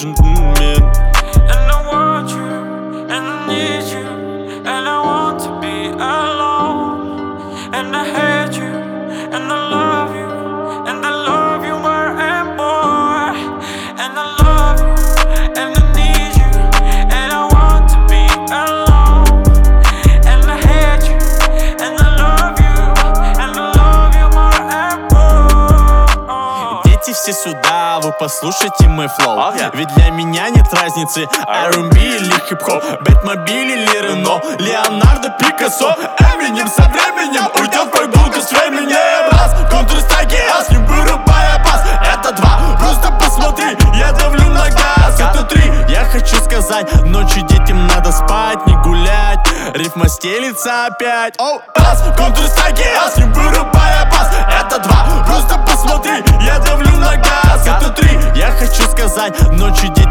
джентльмен. And I want you, and I need you, and I want to be alone. And I hate you, and I love you, and I love you more and more. And I love you, and I need you, and I want to be alone. And I hate you, and I love you, and I love you more and more. Дети все сюда, вы послушайте мой флоу. Ведь для меня нет разницы, R&B или хип-хоп, Бэтмобиль или Рено, Леонардо, Пикассо. Эминем со временем уйдет в прогулку с временем. Раз, Counter-Strike, а с ним вырубая бас. Это два, просто посмотри, я давлю на газ. Это три, я хочу сказать, ночью детям надо спать, не гулять. Рифма стелится опять. Раз, Counter-Strike, а с ним вырубая бас. Это два, просто посмотри, я давлю на газ. Это три, я хочу сказать, ночью детям